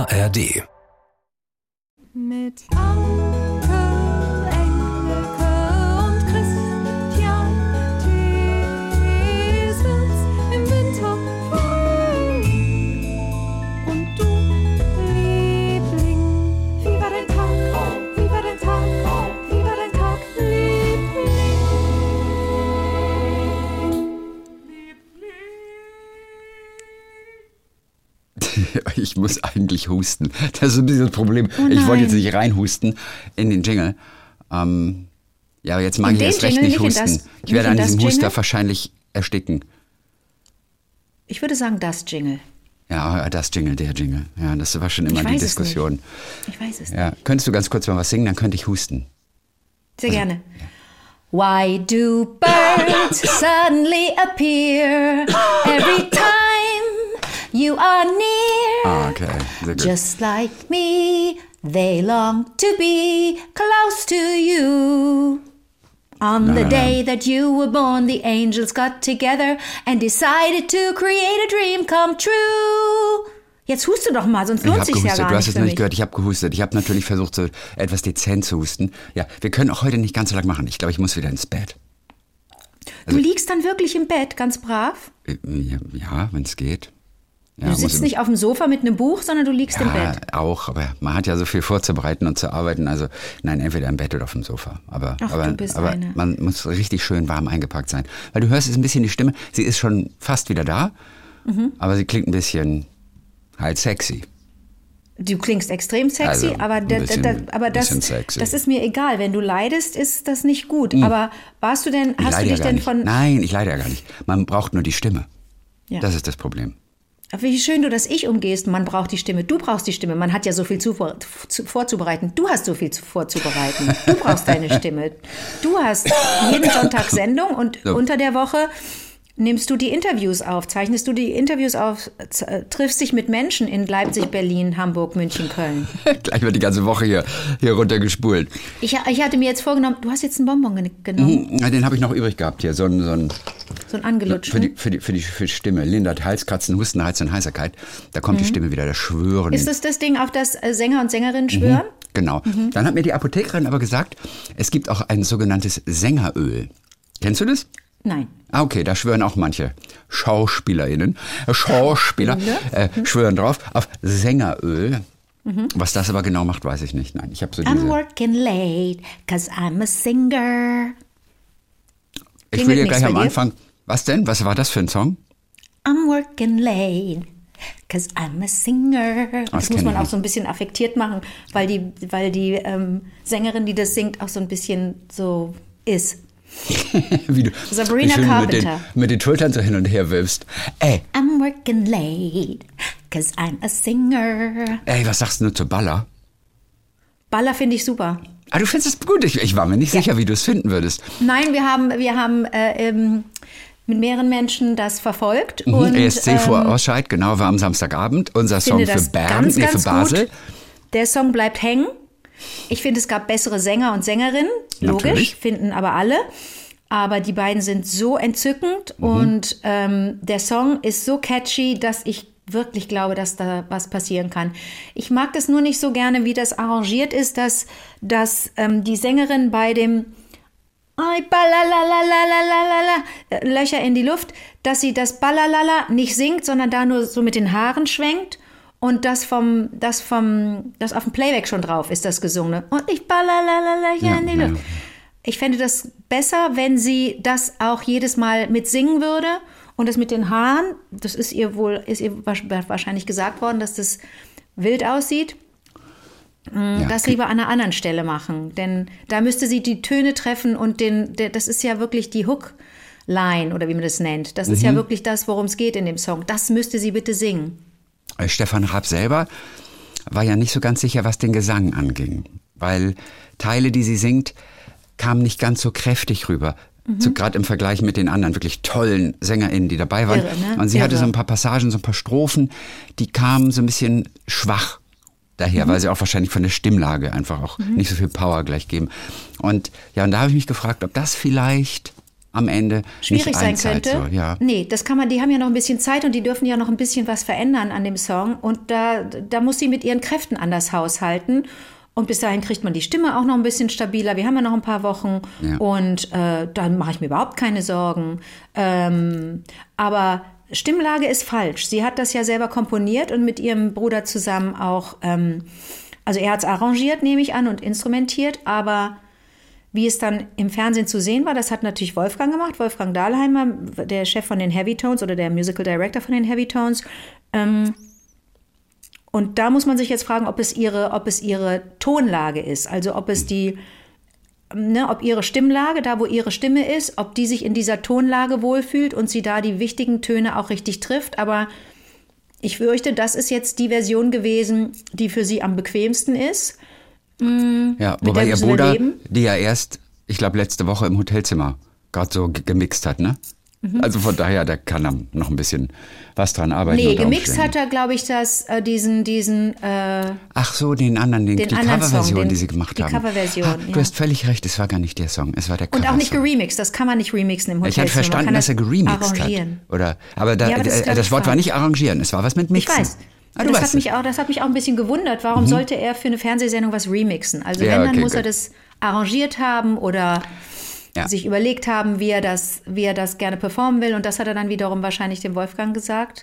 ARD. Mit Anke, Engelke und Christian Thiesens im Winter frei. Und du, Liebling, wie war dein Tag? Wie war dein Tag? Wie war dein Tag, Liebling? Ich muss eigentlich husten. Das ist ein bisschen das Problem. Ich wollte jetzt nicht reinhusten in den Jingle. Ja, aber jetzt mag ich erst recht nicht husten. Ich werde an diesem Huster wahrscheinlich ersticken. Ich würde sagen, das Jingle. Ja, das Jingle, der Jingle. Ja, das war schon immer die Diskussion. Ich weiß es nicht. Könntest du ganz kurz mal was singen, dann könnte ich husten. Sehr gerne. Ja. Why do birds suddenly appear every time you are near? Okay, sehr gut. Just like me, they long to be close to you. On the day that you were born, the angels got together and decided to create a dream come true. Jetzt huste doch mal, sonst lohnt sich's ja gar nicht. Du hast es für nicht mich. gehört, ich habe gehustet. Ich habe natürlich versucht, so etwas dezent zu husten. Ja, wir können auch heute nicht ganz so lang machen. Ich glaube, ich muss wieder ins Bett. Du liegst dann wirklich im Bett, ganz brav? Ja, wenn es geht. Ja, du sitzt nicht auf dem Sofa mit einem Buch, sondern du liegst im Bett. Ja, auch, aber man hat ja so viel vorzubereiten und zu arbeiten. Also nein, entweder im Bett oder auf dem Sofa. Aber man muss richtig schön warm eingepackt sein. Weil du hörst jetzt ein bisschen die Stimme, sie ist schon fast wieder da, aber sie klingt ein bisschen halt sexy. Du klingst extrem sexy, Also, das ist mir egal. Wenn du leidest, ist das nicht gut. Aber hast du dich denn von... Nein, ich leide ja gar nicht. Man braucht nur die Stimme. Ja. Das ist das Problem. Aber wie schön du das Ich umgehst. Man braucht die Stimme, du brauchst die Stimme. Man hat ja so viel vorzubereiten. Du hast so viel vorzubereiten. Du brauchst deine Stimme. Du hast jeden Sonntag Sendung und unter der Woche nimmst du die Interviews auf, zeichnest du die Interviews auf, triffst dich mit Menschen in Leipzig, Berlin, Hamburg, München, Köln. Gleich wird die ganze Woche hier runtergespult. Ich hatte mir jetzt vorgenommen, du hast jetzt einen Bonbon genommen. Den habe ich noch übrig gehabt hier, so ein angelutschten. Für die Stimme. Lindert Halskratzen, Husten, Hals und Heiserkeit. Da kommt die Stimme wieder, das Schwören. Ist das Ding, auf das Sänger und Sängerinnen schwören? Genau. Dann hat mir die Apothekerin aber gesagt, es gibt auch ein sogenanntes Sängeröl. Kennst du das? Nein. Okay, da schwören auch manche Schauspieler schwören drauf auf Sängeröl. Was das aber genau macht, weiß ich nicht. Nein, ich habe so diese... I'm working late, 'cause I'm a singer. Ich will dir gleich am Anfang... Was denn? Was war das für ein Song? I'm working late, 'cause I'm a singer. Das muss man auch so ein bisschen affektiert machen, weil die Sängerin, die das singt, auch so ein bisschen so ist. wie du Carpenter. Mit den Schultern so hin und her wirbst. Ey. I'm working late, 'cause I'm a singer. Ey, was sagst du zu Baller? Baller finde ich super. Du findest es gut? Ich war mir nicht sicher, wie du es finden würdest. Nein, wir haben mit mehreren Menschen das verfolgt. Und, ESC-Vorausscheid, genau, war am Samstagabend. Unser Song für Bern, für Basel. Gut. Der Song bleibt hängen. Ich finde, es gab bessere Sänger und Sängerinnen, logisch, natürlich. Finden aber alle. Aber die beiden sind so entzückend und der Song ist so catchy, dass ich wirklich glaube, dass da was passieren kann. Ich mag das nur nicht so gerne, wie das arrangiert ist, dass die Sängerin bei dem Löcher in die Luft, dass sie das Ballalala nicht singt, sondern da nur so mit den Haaren schwenkt. Und das auf dem Playback schon drauf ist, das Gesungene. Und ich ballalala in die Luft. Ich fände das besser, wenn sie das auch jedes Mal mit singen würde. Und das mit den Haaren, das ist ihr wahrscheinlich gesagt worden, dass das wild aussieht. Das lieber an einer anderen Stelle machen. Denn da müsste sie die Töne treffen und das ist ja wirklich die Hook-Line oder wie man das nennt. Das ist ja wirklich das, worum es geht in dem Song. Das müsste sie bitte singen. Stefan Raab selber war ja nicht so ganz sicher, was den Gesang anging, weil Teile, die sie singt, kamen nicht ganz so kräftig rüber. Gerade im Vergleich mit den anderen wirklich tollen SängerInnen, die dabei waren. Irre, ne? Und sie hatte so ein paar Passagen, so ein paar Strophen, die kamen so ein bisschen schwach daher, weil sie auch wahrscheinlich von der Stimmlage einfach auch nicht so viel Power gleich geben. Und da habe ich mich gefragt, ob das vielleicht am Ende schwierig sein könnte. So, ja. Nee, das kann man, die haben ja noch ein bisschen Zeit und die dürfen ja noch ein bisschen was verändern an dem Song. Und da muss sie mit ihren Kräften anders haushalten. Und bis dahin kriegt man die Stimme auch noch ein bisschen stabiler. Wir haben ja noch ein paar Wochen und da mache ich mir überhaupt keine Sorgen. Aber Stimmlage ist falsch. Sie hat das ja selber komponiert und mit ihrem Bruder zusammen auch, also er hat es arrangiert, nehme ich an, und instrumentiert, aber wie es dann im Fernsehen zu sehen war, das hat natürlich Wolfgang gemacht, Wolfgang Dahlheimer, der Chef von den Heavytones oder der Musical Director von den Heavytones. Und da muss man sich jetzt fragen, ob es ihre Tonlage ist, also ob es ob ihre Stimmlage, da wo ihre Stimme ist, ob die sich in dieser Tonlage wohlfühlt und sie da die wichtigen Töne auch richtig trifft. Aber ich fürchte, das ist jetzt die Version gewesen, die für sie am bequemsten ist. Ja, wobei ihr Bruder, die ja erst, ich glaube, letzte Woche im Hotelzimmer gerade so gemixt hat, ne? Also von daher, da kann er noch ein bisschen was dran arbeiten. Nee, gemixt hat er, glaube ich, diesen ach so, die Coverversion, die sie gemacht haben. Die Coverversion, Du hast völlig recht, es war gar nicht der Song, es war der Coversong. Und auch nicht geremixed, das kann man nicht remixen im Hotelzimmer. Ich hatte verstanden, dass er geremixed hat. Aber das Wort war nicht arrangieren, es war was mit Mixen. Ich weiß. Das hat mich auch ein bisschen gewundert. Warum sollte er für eine Fernsehsendung was remixen? Also dann muss er das arrangiert haben oder sich überlegt haben, wie er das gerne performen will. Und das hat er dann wiederum wahrscheinlich dem Wolfgang gesagt.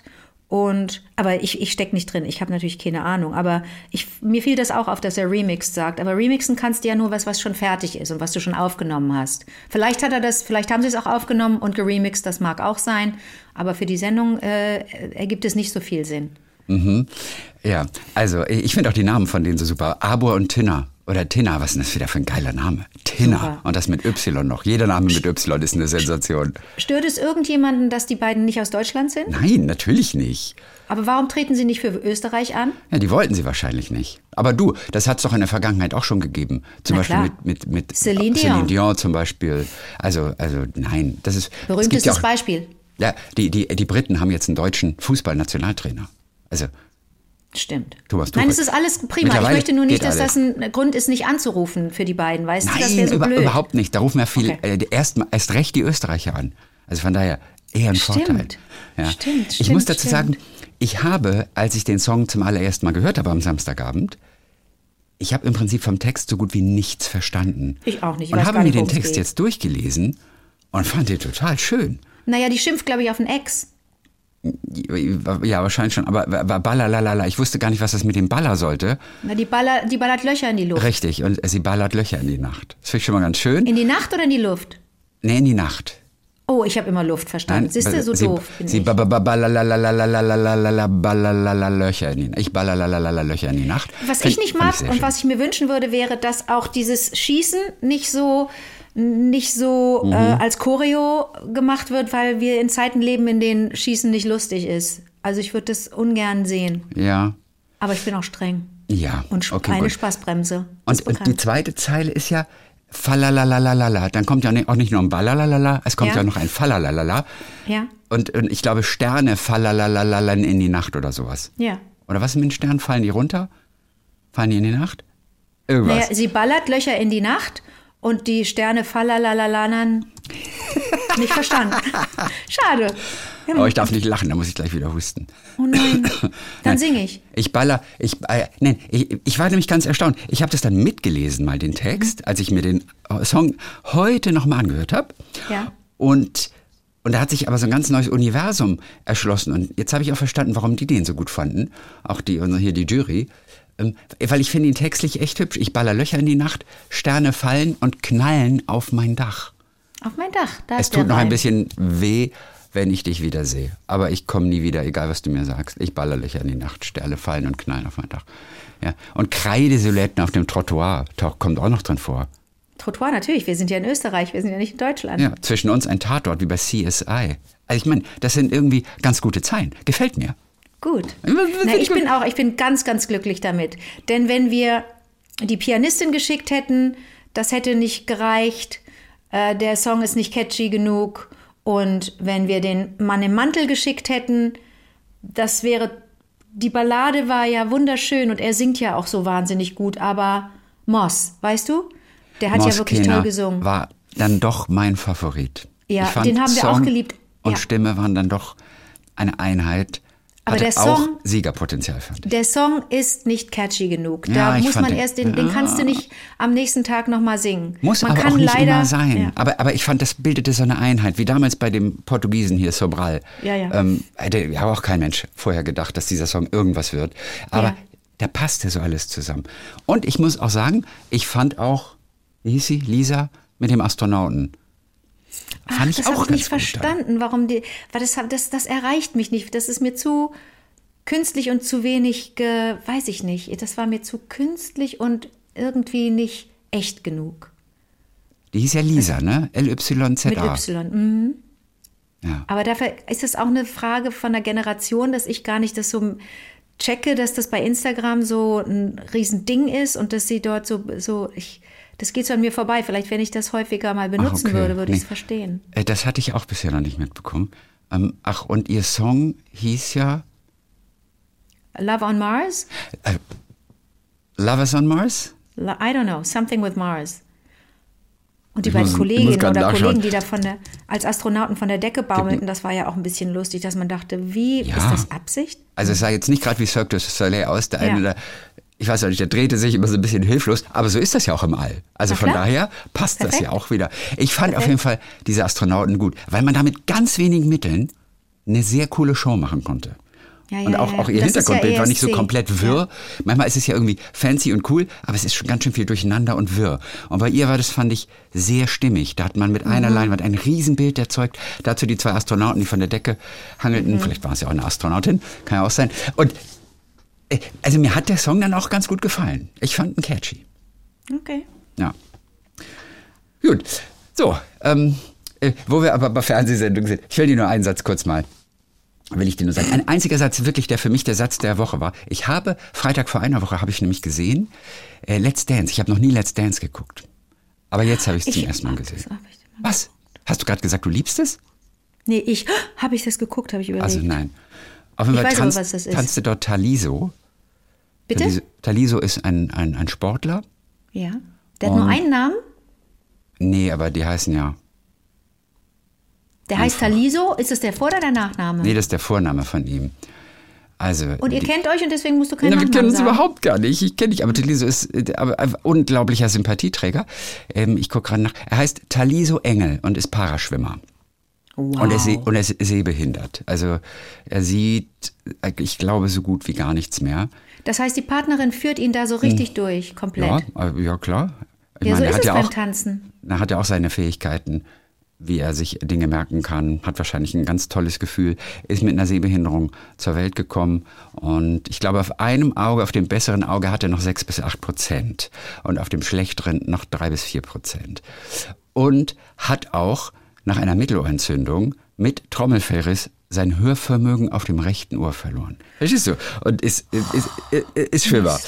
Aber ich stecke nicht drin. Ich habe natürlich keine Ahnung. Aber mir fiel das auch auf, dass er remixed sagt. Aber remixen kannst du ja nur was schon fertig ist und was du schon aufgenommen hast. Vielleicht haben sie es auch aufgenommen und geremixed, das mag auch sein. Aber für die Sendung ergibt es nicht so viel Sinn. Ja, also ich finde auch die Namen von denen so super. Abor und Tinna. Oder Tinna, was ist das wieder für ein geiler Name? Tinna. Super. Und das mit Y noch. Jeder Name mit Y ist eine Sensation. Stört es irgendjemanden, dass die beiden nicht aus Deutschland sind? Nein, natürlich nicht. Aber warum treten sie nicht für Österreich an? Ja, die wollten sie wahrscheinlich nicht. Aber du, das hat es doch in der Vergangenheit auch schon gegeben. Zum Beispiel mit Celine Dion zum Beispiel. Also nein, das ist... Berühmtestes Beispiel. Ja, die Briten haben jetzt einen deutschen Fußballnationaltrainer. Also... Stimmt. Thomas Nein, es ist alles prima. Ich möchte nur nicht, dass das ein Grund ist, nicht anzurufen für die beiden. Weißt du, das wäre so blöd. Überhaupt nicht. Da rufen ja viel, erst recht die Österreicher an. Also von daher eher ein Vorteil. Ja. Stimmt. Ich muss dazu sagen, ich habe, als ich den Song zum allerersten Mal gehört habe am Samstagabend, ich habe im Prinzip vom Text so gut wie nichts verstanden. Ich auch nicht. Und habe mir den Text jetzt durchgelesen und fand den total schön. Naja, die schimpft, glaube ich, auf den Ex. Ja, wahrscheinlich schon. Aber ballerlalala, ich wusste gar nicht, was das mit dem Baller sollte. Na, die ballert Löcher in die Luft. Richtig, und sie ballert Löcher in die Nacht. Das finde ich schon mal ganz schön. In die Nacht oder in die Luft? Nee, in die Nacht. Oh, ich habe immer Luft verstanden. Siehst du, so doof bin ich. Sie ballerlalala Löcher in die Nacht. Ich ballerlalala Löcher in die Nacht. Was ich nicht mag und was ich mir wünschen würde, wäre, dass auch dieses Schießen nicht so als Choreo gemacht wird, weil wir in Zeiten leben, in denen Schießen nicht lustig ist. Also ich würde das ungern sehen. Ja. Aber ich bin auch streng. Ja. Und keine Spaßbremse. Und die zweite Zeile ist ja Falalalala. Dann kommt ja auch nicht nur ein Balalala, es kommt ja noch ein Falalalala. Ja. Und ich glaube, Sterne falalalala in die Nacht oder sowas. Ja. Oder was mit den Sternen? Fallen die runter? Fallen die in die Nacht? Irgendwas. Naja, sie ballert Löcher in die Nacht. Und die Sterne falalalalan nicht verstanden. Schade. Oh, ich darf nicht lachen, da muss ich gleich wieder husten. Oh nein, dann singe ich. Ich war nämlich ganz erstaunt. Ich habe das dann mitgelesen, mal den Text, als ich mir den Song heute nochmal angehört habe. Ja. Und da hat sich aber so ein ganz neues Universum erschlossen. Und jetzt habe ich auch verstanden, warum die den so gut fanden. Auch die Jury. Weil ich finde ihn textlich echt hübsch. Ich baller Löcher in die Nacht, Sterne fallen und knallen auf mein Dach. Auf mein Dach, da ist der Reim. Es tut noch ein bisschen weh, wenn ich dich wieder sehe. Aber ich komme nie wieder, egal was du mir sagst. Ich baller Löcher in die Nacht, Sterne fallen und knallen auf mein Dach. Ja. Und Kreidesilhouetten auf dem Trottoir kommt auch noch drin vor. Trottoir natürlich, wir sind ja in Österreich, wir sind ja nicht in Deutschland. Ja, zwischen uns ein Tatort wie bei CSI. Also ich meine, das sind irgendwie ganz gute Zeilen. Gefällt mir. Gut. Ich bin ganz, ganz glücklich damit. Denn wenn wir die Pianistin geschickt hätten, das hätte nicht gereicht. Der Song ist nicht catchy genug. Und wenn wir den Mann im Mantel geschickt hätten, die Ballade war ja wunderschön und er singt ja auch so wahnsinnig gut. Aber Moss, weißt du? Der hat ja wirklich toll gesungen. War dann doch mein Favorit. Ja, ich fand, den haben wir Song auch geliebt. Und Stimme waren dann doch eine Einheit. Aber der Song, auch Siegerpotenzial, fand ich. Der Song ist nicht catchy genug. Da muss man erst, den kannst du nicht am nächsten Tag nochmal singen. Muss man aber kann auch nicht leider, immer sein. Ja. Aber ich fand, das bildete so eine Einheit, wie damals bei dem Portugiesen hier, Sobral. Hätte auch kein Mensch vorher gedacht, dass dieser Song irgendwas wird. Aber da passte so alles zusammen. Und ich muss auch sagen, ich fand auch, wie hieß sie, Lisa, mit dem Astronauten. Fand ich das auch habe ich nicht ganz verstanden, warum weil das erreicht mich nicht. Das ist mir zu künstlich und zu wenig, weiß ich nicht. Das war mir zu künstlich und irgendwie nicht echt genug. Die hieß ja Lisa, ne? L-Y-Z-A. Mit Y, Ja. Aber dafür ist es auch eine Frage von der Generation, dass ich gar nicht das so checke, dass das bei Instagram so ein Riesending ist und dass sie dort das geht so an mir vorbei. Vielleicht, wenn ich das häufiger mal benutzen würde ich es verstehen. Das hatte ich auch bisher noch nicht mitbekommen. Und ihr Song hieß ja Love on Mars? Lovers on Mars? I don't know, something with Mars. Und die beiden Kolleginnen oder Kollegen, die da als Astronauten von der Decke baumelten, das war ja auch ein bisschen lustig, dass man dachte, ist das Absicht? Also es sah jetzt nicht gerade wie Cirque du Soleil aus, der eine, ich weiß auch nicht, der drehte sich immer so ein bisschen hilflos, aber so ist das ja auch im All. Also von daher passt das ja auch wieder. Ich fand auf jeden Fall diese Astronauten gut, weil man da mit ganz wenigen Mitteln eine sehr coole Show machen konnte. Und auch ihr Hintergrundbild war nicht so komplett wirr. Ja. Manchmal ist es ja irgendwie fancy und cool, aber es ist schon ganz schön viel durcheinander und wirr. Und bei ihr war das, fand ich, sehr stimmig. Da hat man mit einer Leinwand ein Riesenbild erzeugt. Dazu die zwei Astronauten, die von der Decke hangelten. Vielleicht war es ja auch eine Astronautin, kann ja auch sein. Und also mir hat der Song dann auch ganz gut gefallen. Ich fand ihn catchy. Okay. Ja. Gut. So, wo wir aber bei Fernsehsendungen sind. Ich will dir nur einen Satz kurz mal. Will ich dir nur sagen. Ein einziger Satz, wirklich, der für mich der Satz der Woche war. Ich habe, Freitag vor einer Woche habe ich nämlich gesehen, Let's Dance. Ich habe noch nie Let's Dance geguckt. Aber jetzt habe ich es zum ersten Mal gesehen. Was? Hast du gerade gesagt, du liebst es? Nee, habe ich das geguckt, habe ich überlegt. Also nein. Auf jeden Fall tanzte dort Taliso. Bitte? Taliso ist ein Sportler. Ja. Der hat nur einen Namen? Nee, aber die heißen ja... Der heißt Taliso. Ist das der Vor- oder der Nachname? Nee, das ist der Vorname von ihm. Also, und ihr kennt euch und deswegen musst du keinen Nachnamen sagen? Wir kennen uns sagen. Überhaupt gar nicht. Ich kenne dich, aber Taliso ist ein unglaublicher Sympathieträger. Ich gucke gerade nach. Er heißt Taliso Engel und ist Paraschwimmer. Wow. Und er ist sehbehindert. Also er sieht, ich glaube, so gut wie gar nichts mehr. Das heißt, die Partnerin führt ihn da so richtig durch, komplett? Ja klar. Ich meine, so ist es beim Tanzen. Er hat ja auch seine Fähigkeiten, wie er sich Dinge merken kann, hat wahrscheinlich ein ganz tolles Gefühl, ist mit einer Sehbehinderung zur Welt gekommen und ich glaube, auf einem Auge, auf dem besseren Auge hat er noch 6-8% und auf dem schlechteren noch 3-4%. Und hat auch nach einer Mittelohrentzündung mit Trommelfellriss sein Hörvermögen auf dem rechten Ohr verloren. Verstehst du? Und ist Schwimmer.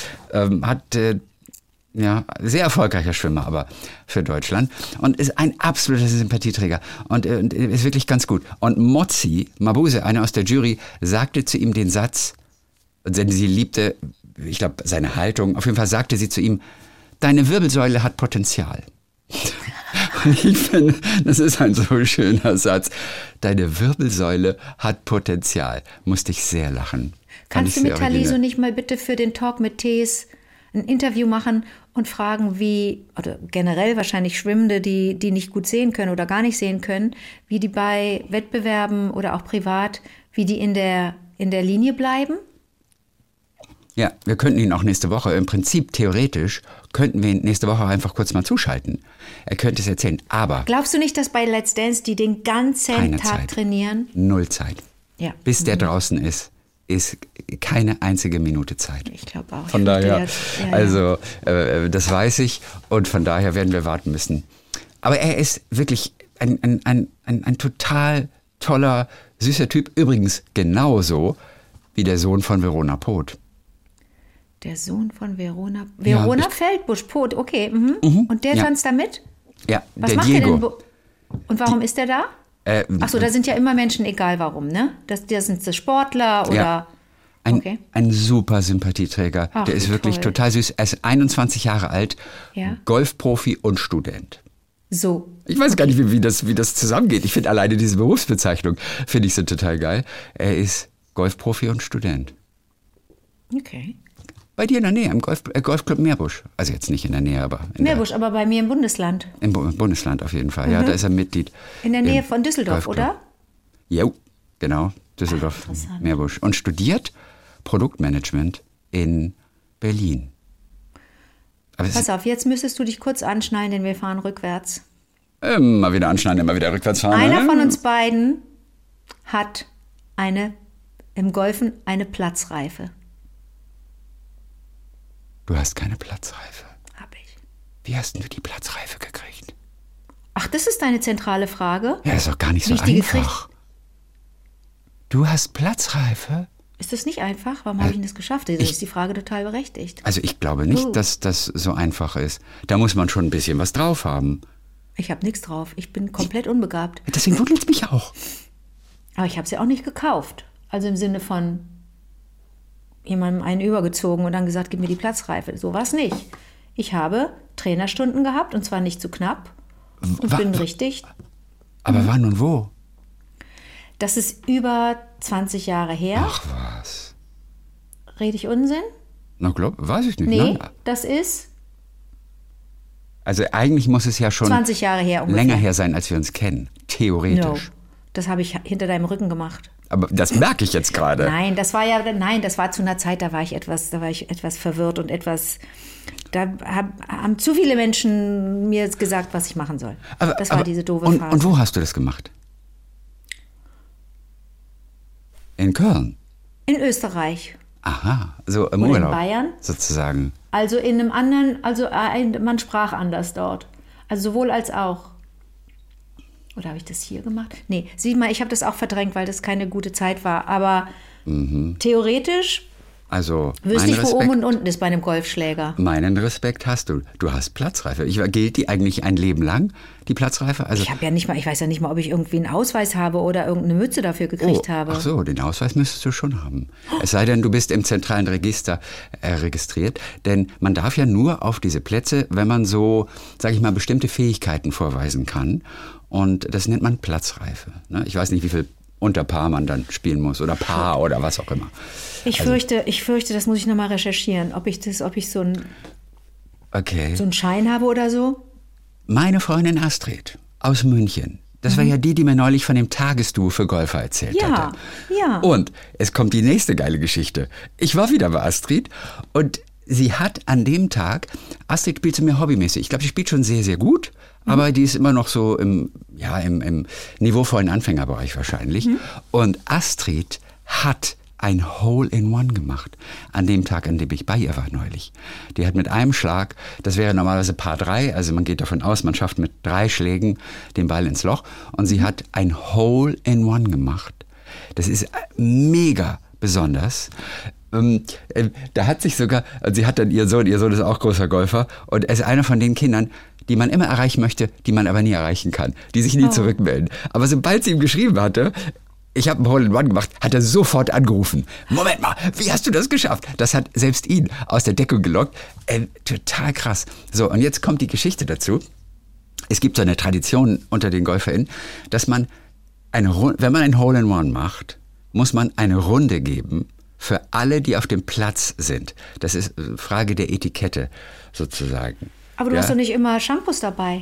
Sehr erfolgreicher Schwimmer, aber für Deutschland. Und ist ein absoluter Sympathieträger. Und ist wirklich ganz gut. Und Mozzi Mabuse, eine aus der Jury, sagte zu ihm den Satz, denn sie liebte, ich glaube, seine Haltung, auf jeden Fall sagte sie zu ihm, deine Wirbelsäule hat Potenzial. Und ich finde, das ist ein so schöner Satz. Deine Wirbelsäule hat Potenzial. Musste ich sehr lachen. Kannst du mit Taliso nicht mal bitte für den Talk mit Tees ein Interview machen und fragen, oder generell wahrscheinlich Schwimmende, die nicht gut sehen können oder gar nicht sehen können, wie die bei Wettbewerben oder auch privat, wie die in der Linie bleiben? Ja, wir könnten ihn auch nächste Woche, im Prinzip theoretisch, könnten wir ihn nächste Woche einfach kurz mal zuschalten. Er könnte es erzählen, aber... Glaubst du nicht, dass bei Let's Dance die den ganzen Tag Zeit. Trainieren? 0 Zeit. Ja. Bis der draußen ist keine einzige Minute Zeit. Ich glaube auch. Von daher, das weiß ich und von daher werden wir warten müssen. Aber er ist wirklich ein total toller, süßer Typ. Übrigens genauso wie der Sohn von Verona Poth. Der Sohn von Verona Feldbusch Poth, okay. Und der tanzt da mit? Ja, was der macht Diego. Der denn? Und warum ist der da? Achso, da sind ja immer Menschen, egal warum, ne? Das sind Sportler oder... Ja. Ein super Sympathieträger. Der ist wirklich total süß. Er ist 21 Jahre alt, Golfprofi und Student. So. Ich weiß gar nicht, wie das zusammengeht. Ich finde alleine diese Berufsbezeichnung, finde ich so total geil. Er ist Golfprofi und Student. Okay. Bei dir in der Nähe, im Golfclub Meerbusch. Also jetzt nicht in der Nähe, aber... Meerbusch, aber bei mir im Bundesland. Im Bundesland auf jeden Fall, ja, da ist er Mitglied. In der Nähe von Düsseldorf, oder? Jo, genau, Düsseldorf, Meerbusch. Und studiert Produktmanagement in Berlin. Pass auf, jetzt müsstest du dich kurz anschnallen, denn wir fahren rückwärts. Immer wieder anschneiden, immer wieder rückwärts fahren. Einer von uns beiden hat im Golfen eine Platzreife. Du hast keine Platzreife. Hab ich. Wie hast du die Platzreife gekriegt? Ach, das ist deine zentrale Frage? Ja, ist doch gar nicht so einfach. Du hast Platzreife? Ist das nicht einfach? Warum habe ich das geschafft? Das ist die Frage total berechtigt. Also ich glaube nicht, dass das so einfach ist. Da muss man schon ein bisschen was drauf haben. Ich habe nichts drauf. Ich bin komplett unbegabt. Deswegen wundert es mich auch. Aber ich habe sie auch nicht gekauft. Also im Sinne von jemandem einen übergezogen und dann gesagt, gib mir die Platzreife. So war es nicht. Ich habe Trainerstunden gehabt und zwar nicht zu knapp. Und bin richtig. Aber wann und wo? Das ist über 20 Jahre her. Ach was. Rede ich Unsinn? Na, weiß ich nicht. Nee, das ist... Also eigentlich muss es ja schon 20 Jahre her ungefähr. Länger her sein, als wir uns kennen. Theoretisch. No, das habe ich hinter deinem Rücken gemacht. Aber das merke ich jetzt gerade. Nein, das war zu einer Zeit, da war ich etwas verwirrt und etwas... Da haben zu viele Menschen mir gesagt, was ich machen soll. Das war diese doofe Phase. Und wo hast du das gemacht? In Köln? In Österreich. Aha, so im Oder Urlaub. in Bayern. Sozusagen. Also in einem anderen, man sprach anders dort. Also sowohl als auch. Oder habe ich das hier gemacht? Nee, sieh mal, ich habe das auch verdrängt, weil das keine gute Zeit war. Aber theoretisch also wüsste ich, wo oben und unten ist bei einem Golfschläger. Meinen Respekt hast du. Du hast Platzreife. Gilt die eigentlich ein Leben lang, die Platzreife? Also ich weiß ja nicht mal, ob ich irgendwie einen Ausweis habe oder irgendeine Mütze dafür gekriegt habe. Ach so, den Ausweis müsstest du schon haben. Es sei denn, du bist im zentralen Register registriert. Denn man darf ja nur auf diese Plätze, wenn man so, sage ich mal, bestimmte Fähigkeiten vorweisen kann. Und das nennt man Platzreife. Ich weiß nicht, wie viel unter Paar man dann spielen muss oder Paar oder was auch immer. Ich fürchte, das muss ich nochmal recherchieren, ob ich so einen Schein habe oder so. Meine Freundin Astrid aus München, das war ja die mir neulich von dem Tagesduo für Golfer erzählt hatte. Ja. Und es kommt die nächste geile Geschichte. Ich war wieder bei Astrid und sie hat an dem Tag, Astrid spielt zu mir hobbymäßig. Ich glaube, sie spielt schon sehr, sehr gut, aber die ist immer noch so im niveauvollen Anfängerbereich wahrscheinlich. Und Astrid hat ein Hole-in-One gemacht, an dem Tag, an dem ich bei ihr war neulich. Die hat mit einem Schlag, das wäre normalerweise Par 3, also man geht davon aus, man schafft mit 3 Schlägen den Ball ins Loch und sie hat ein Hole-in-One gemacht. Das ist mega besonders. Da hat sich sogar, sie hat dann ihr Sohn ist auch großer Golfer und er ist einer von den Kindern, die man immer erreichen möchte, die man aber nie erreichen kann, die sich nie zurückmelden. Aber sobald sie ihm geschrieben hatte, ich habe ein Hole-in-One gemacht, hat er sofort angerufen. Moment mal, wie hast du das geschafft? Das hat selbst ihn aus der Deckung gelockt. Total krass. So, und jetzt kommt die Geschichte dazu. Es gibt so eine Tradition unter den GolferInnen, dass man, wenn man ein Hole-in-One macht, muss man eine Runde geben für alle, die auf dem Platz sind. Das ist eine Frage der Etikette sozusagen. Aber du hast doch nicht immer Shampoos dabei.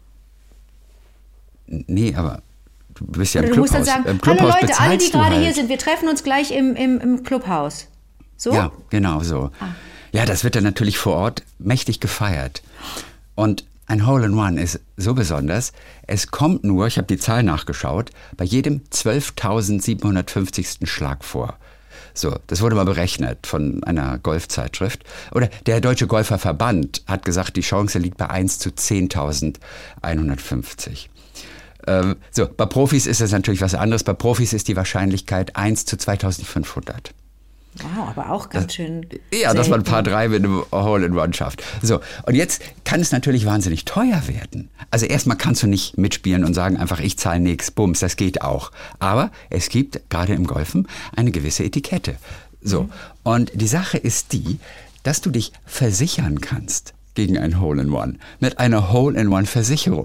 Nee, aber du bist ja oder im Clubhaus. Du musst dann sagen, hallo Leute, alle, die gerade hier sind, wir treffen uns gleich im Clubhaus. So? Ja, genau so. Ja, das wird dann natürlich vor Ort mächtig gefeiert. Und ein Hole-in-One ist so besonders, es kommt nur, ich habe die Zahl nachgeschaut, bei jedem 12.750. Schlag vor. So, das wurde mal berechnet von einer Golfzeitschrift. Oder der Deutsche Golferverband hat gesagt, die Chance liegt bei 1 zu 10.150. So, bei Profis ist das natürlich was anderes. Bei Profis ist die Wahrscheinlichkeit 1 zu 2.500. Wow, aber auch ganz schön. Ja, dass man ein Par 3 mit einem Hole-in-One schafft. So, und jetzt kann es natürlich wahnsinnig teuer werden. Also erstmal kannst du nicht mitspielen und sagen einfach, ich zahle nichts, bums, das geht auch. Aber es gibt gerade im Golfen eine gewisse Etikette. So, und die Sache ist die, dass du dich versichern kannst gegen ein Hole-in-One mit einer Hole-in-One-Versicherung.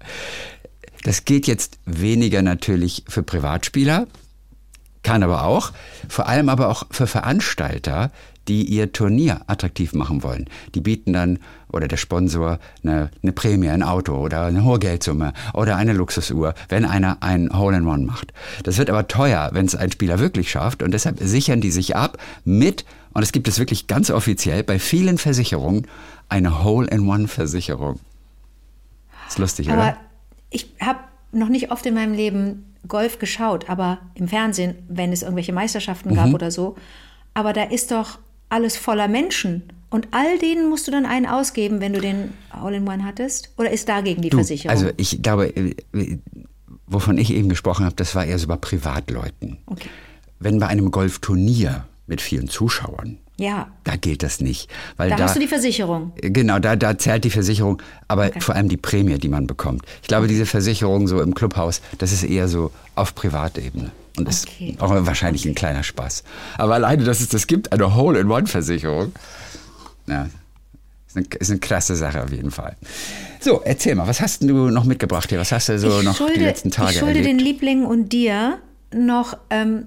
Das geht jetzt weniger natürlich für Privatspieler, kann aber auch, vor allem aber auch für Veranstalter, die ihr Turnier attraktiv machen wollen. Die bieten dann, oder der Sponsor, eine Prämie, ein Auto oder eine hohe Geldsumme oder eine Luxusuhr, wenn einer ein Hole-in-One macht. Das wird aber teuer, wenn es ein Spieler wirklich schafft, und deshalb sichern die sich ab mit, und es gibt es wirklich ganz offiziell bei vielen Versicherungen, eine Hole-in-One-Versicherung. Ist lustig, aber oder? Ich habe noch nicht oft in meinem Leben Golf geschaut, aber im Fernsehen, wenn es irgendwelche Meisterschaften gab oder so. Aber da ist doch alles voller Menschen. Und all denen musst du dann einen ausgeben, wenn du den All-in-One hattest? Oder ist dagegen die Versicherung? Also ich glaube, wovon ich eben gesprochen habe, das war eher so bei Privatleuten. Okay. Wenn bei einem Golfturnier mit vielen Zuschauern, ja, da gilt das nicht. Weil da hast du die Versicherung. Genau, da zählt die Versicherung, aber vor allem die Prämie, die man bekommt. Ich glaube, diese Versicherung so im Clubhaus, das ist eher so auf Privatebene. Und ist auch wahrscheinlich ein kleiner Spaß. Aber alleine, dass es das gibt, eine Hole-in-One-Versicherung, ja, ist eine klasse Sache auf jeden Fall. So, erzähl mal, was hast du noch mitgebracht hier? Was hast du so noch die letzten Tage erlebt? Ich schulde den Lieblingen und dir noch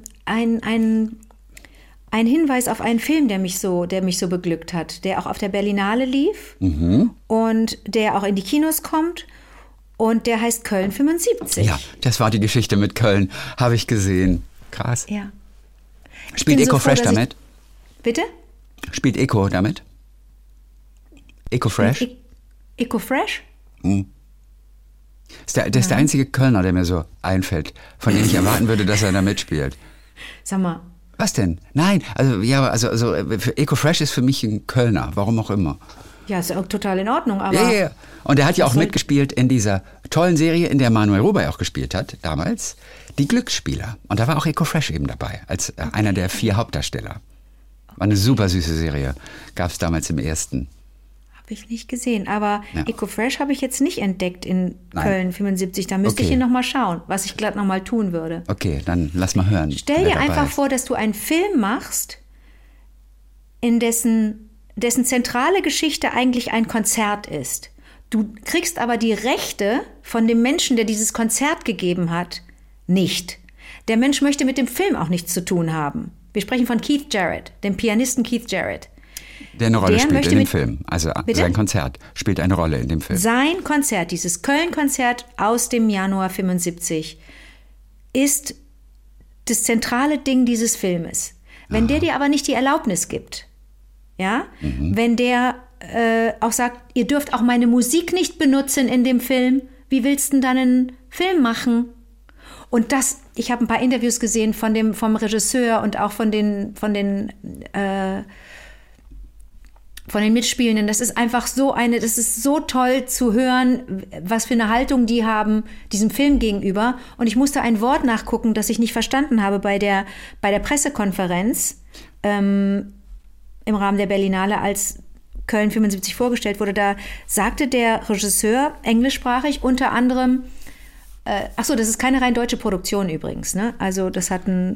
ein Hinweis auf einen Film, der mich so beglückt hat, der auch auf der Berlinale lief und der auch in die Kinos kommt. Und der heißt Köln 75. Ja, das war die Geschichte mit Köln. Habe ich gesehen. Krass. Ja. Spielt Eco Fresh damit? Bitte? Spielt Eco damit? Eco Fresh? Eco Fresh? Das ist der einzige Kölner, der mir so einfällt, von dem ich erwarten würde, dass er da mitspielt. Sag mal. Was denn? Nein, also Eco Fresh ist für mich ein Kölner, warum auch immer. Ja, ist auch total in Ordnung, aber... Ja. Und er hat ja auch mitgespielt in dieser tollen Serie, in der Manuel Rubey auch gespielt hat, damals, Die Glücksspieler. Und da war auch Eco Fresh eben dabei, als einer der 4 Hauptdarsteller. War eine super süße Serie, gab es damals im ersten. Habe ich nicht gesehen, aber Eco Fresh habe ich jetzt nicht entdeckt in Köln 75. Da müsste ich ihn nochmal schauen, was ich glatt nochmal tun würde. Okay, dann lass mal hören. Stell dir einfach vor, dass du einen Film machst, in dessen zentrale Geschichte eigentlich ein Konzert ist. Du kriegst aber die Rechte von dem Menschen, der dieses Konzert gegeben hat, nicht. Der Mensch möchte mit dem Film auch nichts zu tun haben. Wir sprechen von Keith Jarrett, dem Pianisten Keith Jarrett. Der eine Rolle spielt in dem Film. Also sein Konzert spielt eine Rolle in dem Film. Sein Konzert, dieses Köln-Konzert aus dem Januar 75, ist das zentrale Ding dieses Filmes. Wenn der dir aber nicht die Erlaubnis gibt, ja, wenn der auch sagt, ihr dürft auch meine Musik nicht benutzen in dem Film, wie willst du denn dann einen Film machen? Und ich habe ein paar Interviews gesehen vom Regisseur und auch von den Mitspielenden. Das ist einfach das ist so toll zu hören, was für eine Haltung die haben diesem Film gegenüber. Und ich musste ein Wort nachgucken, das ich nicht verstanden habe bei der Pressekonferenz im Rahmen der Berlinale, als Köln 75 vorgestellt wurde. Da sagte der Regisseur, englischsprachig, unter anderem, das ist keine rein deutsche Produktion übrigens, ne? Also der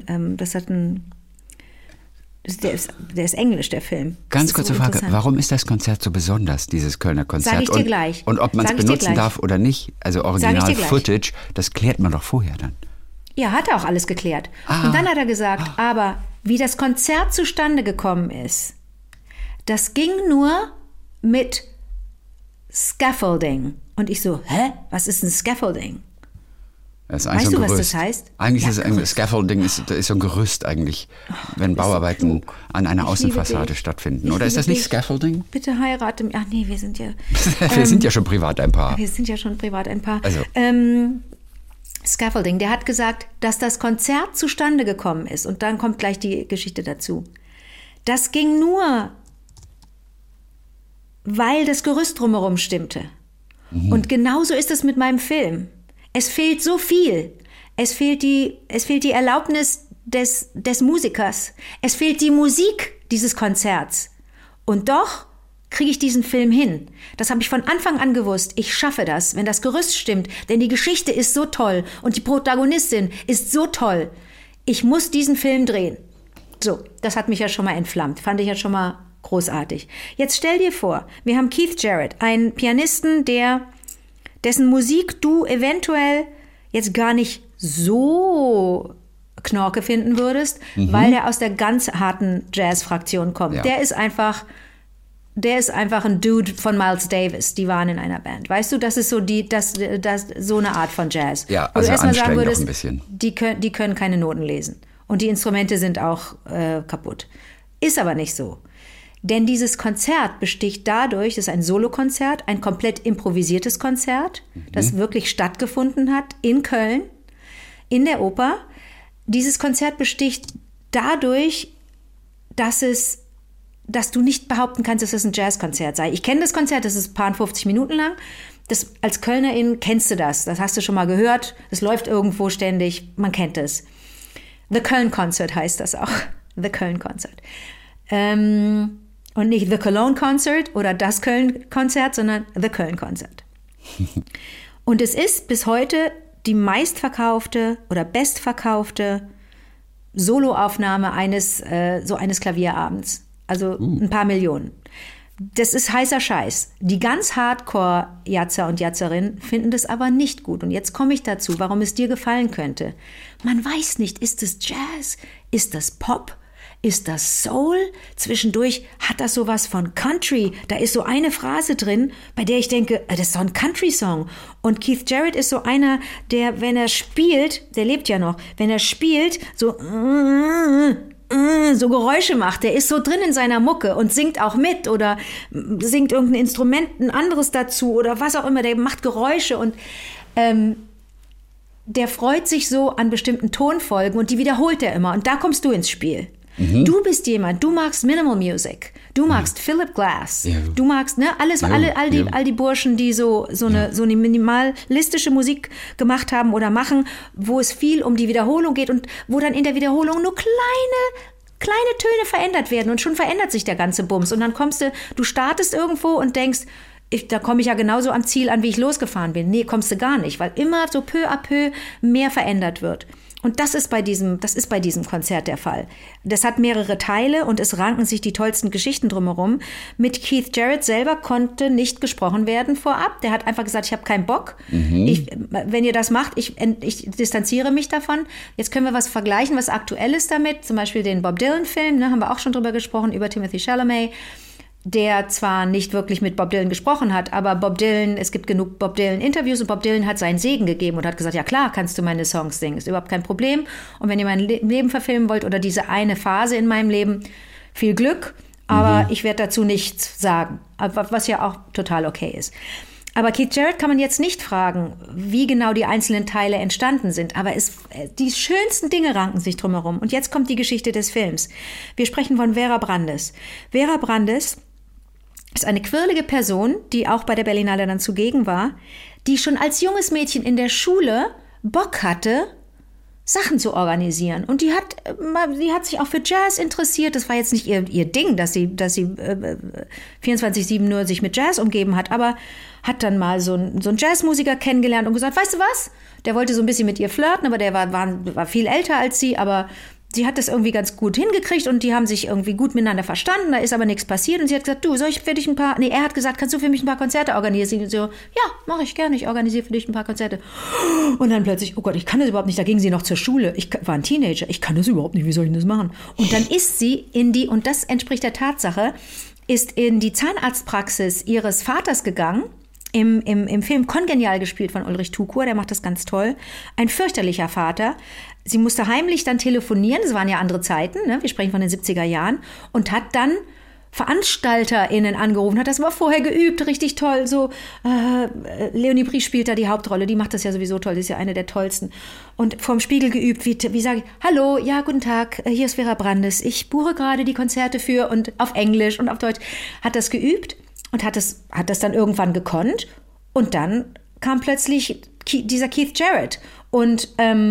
ist englisch, der Film. Ganz kurze Frage, warum ist das Konzert so besonders, dieses Kölner Konzert? Sag ich dir gleich. Und ob man es benutzen darf oder nicht, also Original-Footage, das klärt man doch vorher dann. Ja, hat er auch alles geklärt. Und dann hat er gesagt, aber wie das Konzert zustande gekommen ist, das ging nur mit Scaffolding. Und ich so, was ist ein Scaffolding? Das ist weißt so du, was das heißt? Eigentlich ist ein Scaffolding ist so ein Gerüst eigentlich, wenn Bauarbeiten an einer Außenfassade stattfinden. Oder ist das nicht Scaffolding? Bitte heirate mich. Ach nee, wir sind ja... wir sind ja schon privat ein Paar. Also. Scaffolding, der hat gesagt, dass das Konzert zustande gekommen ist. Und dann kommt gleich die Geschichte dazu. Das ging nur, weil das Gerüst drumherum stimmte. Und genauso ist es mit meinem Film. Es fehlt so viel. Es fehlt die Erlaubnis des Musikers. Es fehlt die Musik dieses Konzerts. Und doch kriege ich diesen Film hin. Das habe ich von Anfang an gewusst. Ich schaffe das, wenn das Gerüst stimmt. Denn die Geschichte ist so toll und die Protagonistin ist so toll. Ich muss diesen Film drehen. So, das hat mich ja schon mal entflammt. Fand ich ja schon mal großartig. Jetzt stell dir vor, wir haben Keith Jarrett, einen Pianisten, der dessen Musik du eventuell jetzt gar nicht so Knorke finden würdest, weil der aus der ganz harten Jazz-Fraktion kommt. Ja. Der ist einfach ein Dude von Miles Davis. Die waren in einer Band. Weißt du, das ist so so eine Art von Jazz. Ja, also erstmal sagen würdest, ein bisschen. Die können keine Noten lesen. Und die Instrumente sind auch kaputt. Ist aber nicht so. Denn dieses Konzert besticht dadurch, es ist ein Solokonzert, ein komplett improvisiertes Konzert, das wirklich stattgefunden hat in Köln, in der Oper. Dieses Konzert besticht dadurch, dass du nicht behaupten kannst, dass es ein Jazzkonzert sei. Ich kenne das Konzert, das ist ein paar 50 Minuten lang. Als Kölnerin kennst du das. Das hast du schon mal gehört. Es läuft irgendwo ständig. Man kennt es. The Köln Concert heißt das auch. The Köln Concert. Und nicht The Cologne Concert oder das Köln Konzert, sondern The Köln Concert. Und es ist bis heute die meistverkaufte oder bestverkaufte Soloaufnahme eines Klavierabends. Also ein paar Millionen. Das ist heißer Scheiß. Die ganz Hardcore-Jatzer und Jatzerinnen finden das aber nicht gut. Und jetzt komme ich dazu, warum es dir gefallen könnte. Man weiß nicht, ist es Jazz? Ist das Pop? Ist das Soul? Zwischendurch hat das sowas von Country. Da ist so eine Phrase drin, bei der ich denke, das ist so ein Country-Song. Und Keith Jarrett ist so einer, der, wenn er spielt, der lebt ja noch, wenn er spielt, so Geräusche macht. Der ist so drin in seiner Mucke und singt auch mit oder singt irgendein Instrument, ein anderes dazu oder was auch immer. Der macht Geräusche und der freut sich so an bestimmten Tonfolgen und die wiederholt er immer. Und da kommst du ins Spiel. Du bist jemand, du magst Minimal Music, du magst Philip Glass, du magst all die Burschen, die so eine minimalistische Musik gemacht haben oder machen, wo es viel um die Wiederholung geht und wo dann in der Wiederholung nur kleine Töne verändert werden und schon verändert sich der ganze Bums und dann du startest irgendwo und denkst, da komme ich ja genauso am Ziel an, wie ich losgefahren bin. Nee, kommst du gar nicht, weil immer so peu à peu mehr verändert wird. Und das ist bei diesem Konzert der Fall. Das hat mehrere Teile und es ranken sich die tollsten Geschichten drumherum. Mit Keith Jarrett selber konnte nicht gesprochen werden vorab. Der hat einfach gesagt, ich habe keinen Bock. Wenn ihr das macht, ich distanziere mich davon. Jetzt können wir was vergleichen, was aktuell ist damit. Zum Beispiel den Bob Dylan-Film, haben wir auch schon drüber gesprochen, über Timothée Chalamet. Der zwar nicht wirklich mit Bob Dylan gesprochen hat, aber es gibt genug Bob Dylan-Interviews und Bob Dylan hat seinen Segen gegeben und hat gesagt, ja klar, kannst du meine Songs singen, ist überhaupt kein Problem. Und wenn ihr mein Leben verfilmen wollt oder diese eine Phase in meinem Leben, viel Glück, aber ich werde dazu nichts sagen, was ja auch total okay ist. Aber Keith Jarrett kann man jetzt nicht fragen, wie genau die einzelnen Teile entstanden sind, aber die schönsten Dinge ranken sich drumherum. Und jetzt kommt die Geschichte des Films. Wir sprechen von Vera Brandes. Vera Brandes ist eine quirlige Person, die auch bei der Berlinale dann zugegen war, die schon als junges Mädchen in der Schule Bock hatte, Sachen zu organisieren. Und die hat sich auch für Jazz interessiert. Das war jetzt nicht ihr Ding, dass sie 24/7 nur sich mit Jazz umgeben hat, aber hat dann mal so einen Jazzmusiker kennengelernt und gesagt, weißt du was? Der wollte so ein bisschen mit ihr flirten, aber der war viel älter als sie, aber sie hat das irgendwie ganz gut hingekriegt und die haben sich irgendwie gut miteinander verstanden, da ist aber nichts passiert und sie hat gesagt, er hat gesagt, kannst du für mich ein paar Konzerte organisieren? Und so, ja, mache ich gerne, ich organisiere für dich ein paar Konzerte. Und dann plötzlich, oh Gott, ich kann das überhaupt nicht, da ging sie noch zur Schule, ich war ein Teenager, ich kann das überhaupt nicht, wie soll ich das machen? Und dann ist sie und das entspricht der Tatsache, ist in die Zahnarztpraxis ihresVaters gegangen, im Film Kongenial gespielt von Ulrich Tukur, der macht das ganz toll. Ein fürchterlicher Vater. Sie musste heimlich dann telefonieren, das waren ja andere Zeiten, ne? Wir sprechen von den 70er Jahren, und hat dann VeranstalterInnen angerufen, hat das aber vorher geübt, richtig toll, so Leonie Brie spielt da die Hauptrolle, die macht das ja sowieso toll, die ist ja eine der tollsten. Und vorm Spiegel geübt, wie sage ich, hallo, ja, guten Tag, hier ist Vera Brandes, ich buche gerade die Konzerte für, und auf Englisch und auf Deutsch, hat das geübt und hat das dann irgendwann gekonnt, und dann kam plötzlich dieser Keith Jarrett und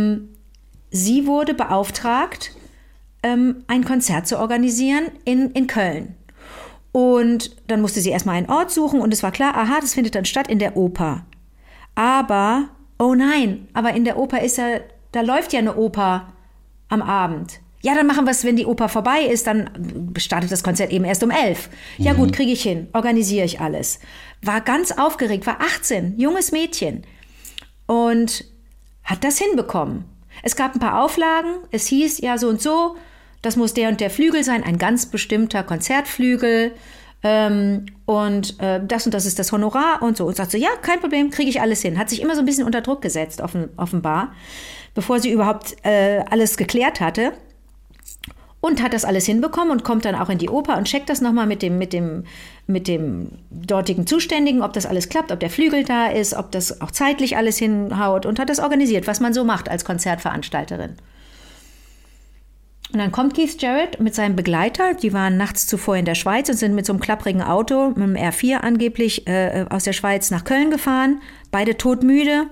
sie wurde beauftragt, ein Konzert zu organisieren in Köln. Und dann musste sie erstmal einen Ort suchen und es war klar, aha, das findet dann statt in der Oper. Aber, oh nein, aber in der Oper da läuft ja eine Oper am Abend. Ja, dann machen wir es, wenn die Oper vorbei ist, dann startet das Konzert eben erst um 11. Ja gut, kriege ich hin, organisiere ich alles. War ganz aufgeregt, war 18, junges Mädchen und hat das hinbekommen. Es gab ein paar Auflagen, es hieß ja so und so, das muss der und der Flügel sein, ein ganz bestimmter Konzertflügel und das ist das Honorar und so. Und sagt so, ja, kein Problem, kriege ich alles hin. Hat sich immer so ein bisschen unter Druck gesetzt, offenbar, bevor sie überhaupt alles geklärt hatte. Und hat das alles hinbekommen und kommt dann auch in die Oper und checkt das nochmal mit dem dortigen Zuständigen, ob das alles klappt, ob der Flügel da ist, ob das auch zeitlich alles hinhaut und hat das organisiert, was man so macht als Konzertveranstalterin. Und dann kommt Keith Jarrett mit seinem Begleiter, die waren nachts zuvor in der Schweiz und sind mit so einem klapprigen Auto, mit einem R4 angeblich, aus der Schweiz nach Köln gefahren, beide todmüde.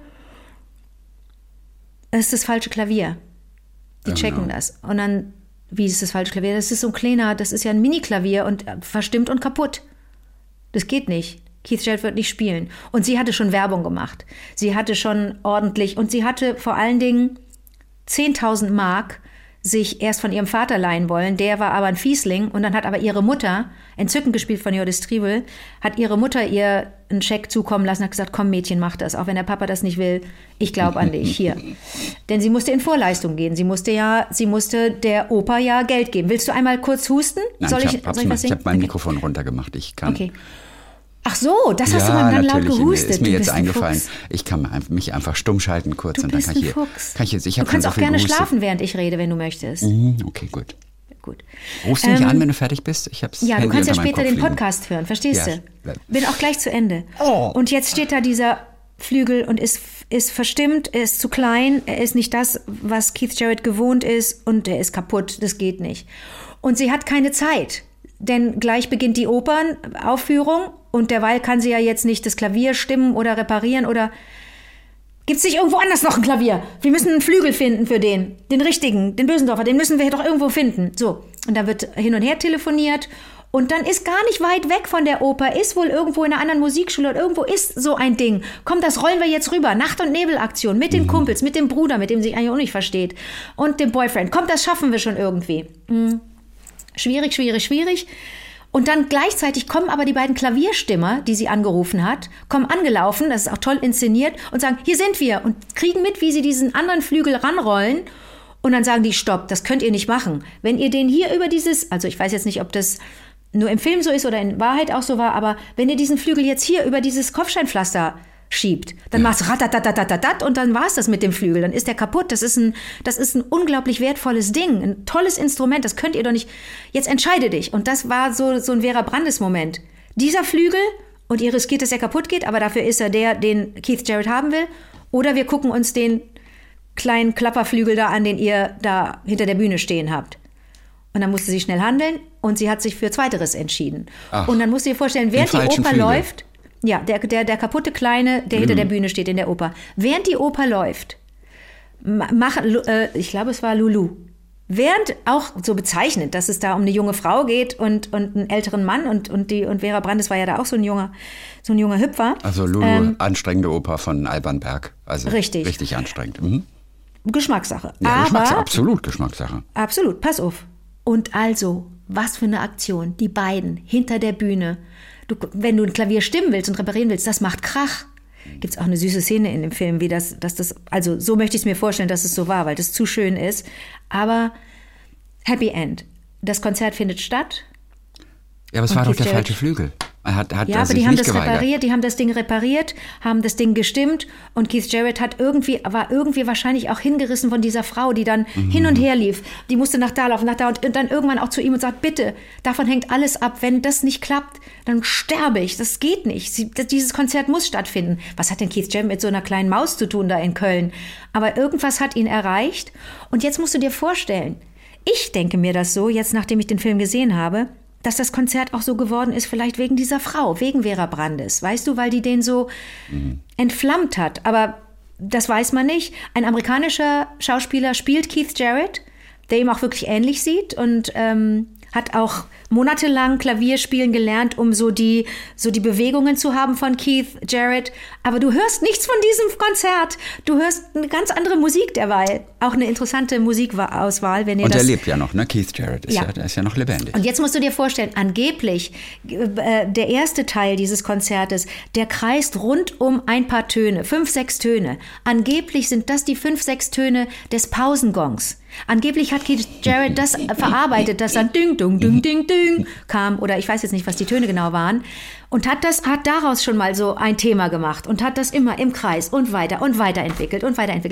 Es ist das falsche Klavier. Die checken das. Und dann, wie ist das falsche Klavier? Das ist so ein kleiner, das ist ja ein Mini-Klavier und verstimmt und kaputt. Das geht nicht. Keith Jarrett wird nicht spielen. Und sie hatte schon Werbung gemacht. Sie hatte schon ordentlich, und sie hatte vor allen Dingen 10.000 Mark sich erst von ihrem Vater leihen wollen. Der war aber ein Fiesling und dann hat aber ihre Mutter, entzückend gespielt von Jodis Triebel, hat ihre Mutter ihr einen Scheck zukommen lassen, hat gesagt, komm Mädchen, mach das, auch wenn der Papa das nicht will, ich glaube an dich, hier. Denn sie musste in Vorleistung gehen, sie musste der Oper ja Geld geben. Willst du einmal kurz husten? Nein, soll ich was singen? Ich habe mein Mikrofon runtergemacht, ich kann. Okay. Ach so, das hast du dann laut gehustet. Ist mir jetzt eingefallen. Ich kann mich einfach stumm schalten kurz und dann kann ich du kannst auch gerne schlafen, während ich rede, wenn du möchtest. Okay, gut. Rufst du mich an, wenn du fertig bist? Du kannst ja später den Podcast hören, verstehst du? Bin auch gleich zu Ende. Oh. Und jetzt steht da dieser Flügel und ist verstimmt, er ist zu klein, er ist nicht das, was Keith Jarrett gewohnt ist und er ist kaputt, das geht nicht. Und sie hat keine Zeit. Denn gleich beginnt die Opernaufführung und derweil kann sie ja jetzt nicht das Klavier stimmen oder reparieren oder gibt's nicht irgendwo anders noch ein Klavier? Wir müssen einen Flügel finden für den richtigen, den Bösendorfer, den müssen wir doch irgendwo finden. So, und da wird hin und her telefoniert und dann ist gar nicht weit weg von der Oper, ist wohl irgendwo in einer anderen Musikschule oder irgendwo ist so ein Ding. Komm, das rollen wir jetzt rüber. Nacht- und Nebelaktion mit den Kumpels, mit dem Bruder, mit dem sie eigentlich auch nicht versteht und dem Boyfriend. Komm, das schaffen wir schon irgendwie. Schwierig. Und dann gleichzeitig kommen aber die beiden Klavierstimmer, die sie angerufen hat, kommen angelaufen, das ist auch toll inszeniert, und sagen, hier sind wir, und kriegen mit, wie sie diesen anderen Flügel ranrollen. Und dann sagen die, stopp, das könnt ihr nicht machen. Wenn ihr den hier über dieses, also ich weiß jetzt nicht, ob das nur im Film so ist oder in Wahrheit auch so war, aber wenn ihr diesen Flügel jetzt hier über dieses Kopfsteinpflaster schiebt, dann macht's ratatatatat und dann war's das mit dem Flügel, dann ist der kaputt. Das ist ein unglaublich wertvolles Ding, ein tolles Instrument, das könnt ihr doch nicht, jetzt entscheide dich. Und das war so ein Vera Brandes-Moment. Dieser Flügel, und ihr riskiert, dass er kaputt geht, aber dafür ist er den Keith Jarrett haben will, oder wir gucken uns den kleinen Klapperflügel da an, den ihr da hinter der Bühne stehen habt. Und dann musste sie schnell handeln und sie hat sich für Zweiteres entschieden. Ach, und dann musst du dir vorstellen, während die Oper läuft, ja, der kaputte Kleine, der hinter der Bühne steht in der Oper. Während die Oper läuft, ich glaube, es war Lulu. Während auch so bezeichnend, dass es da um eine junge Frau geht und einen älteren Mann und Vera Brandes war ja da auch so ein junger Hüpfer. Also Lulu, anstrengende Oper von Alban Berg. Also richtig anstrengend. Geschmackssache. Ja, absolut Geschmackssache. Absolut, pass auf. Und also, was für eine Aktion. Die beiden hinter der Bühne. Wenn du ein Klavier stimmen willst und reparieren willst, das macht Krach. Gibt es auch eine süße Szene in dem Film, wie das, also so möchte ich es mir vorstellen, dass es so war, weil das zu schön ist. Aber Happy End. Das Konzert findet statt. Ja, aber es war doch der falsche Flügel. Aber die haben das repariert, die haben das Ding repariert, haben das Ding gestimmt und Keith Jarrett war irgendwie wahrscheinlich auch hingerissen von dieser Frau, die dann hin und her lief. Die musste nach da laufen, und dann irgendwann auch zu ihm und sagt, bitte, davon hängt alles ab. Wenn das nicht klappt, dann sterbe ich. Das geht nicht. Dieses Konzert muss stattfinden. Was hat denn Keith Jarrett mit so einer kleinen Maus zu tun da in Köln? Aber irgendwas hat ihn erreicht. Und jetzt musst du dir vorstellen, ich denke mir das so, jetzt nachdem ich den Film gesehen habe, dass das Konzert auch so geworden ist, vielleicht wegen dieser Frau, wegen Vera Brandes. Weißt du, weil die den so entflammt hat. Aber das weiß man nicht. Ein amerikanischer Schauspieler spielt Keith Jarrett, der ihm auch wirklich ähnlich sieht. Und hat auch monatelang Klavierspielen gelernt, um so die Bewegungen zu haben von Keith Jarrett. Aber du hörst nichts von diesem Konzert. Du hörst eine ganz andere Musik derweil. Auch eine interessante Musikauswahl. Wenn ihr und er lebt ja noch, ne? Keith Jarrett der ist ja noch lebendig. Und jetzt musst du dir vorstellen, angeblich der erste Teil dieses Konzertes, der kreist rund um ein paar Töne, 5, 6 Töne. Angeblich sind das die 5, 6 Töne des Pausengongs. Angeblich hat Keith Jarrett das verarbeitet, dass dann Ding, Dung, Ding, Ding, Ding kam. Oder ich weiß jetzt nicht, was die Töne genau waren. Und hat daraus schon mal so ein Thema gemacht und hat das immer im Kreis und weiterentwickelt.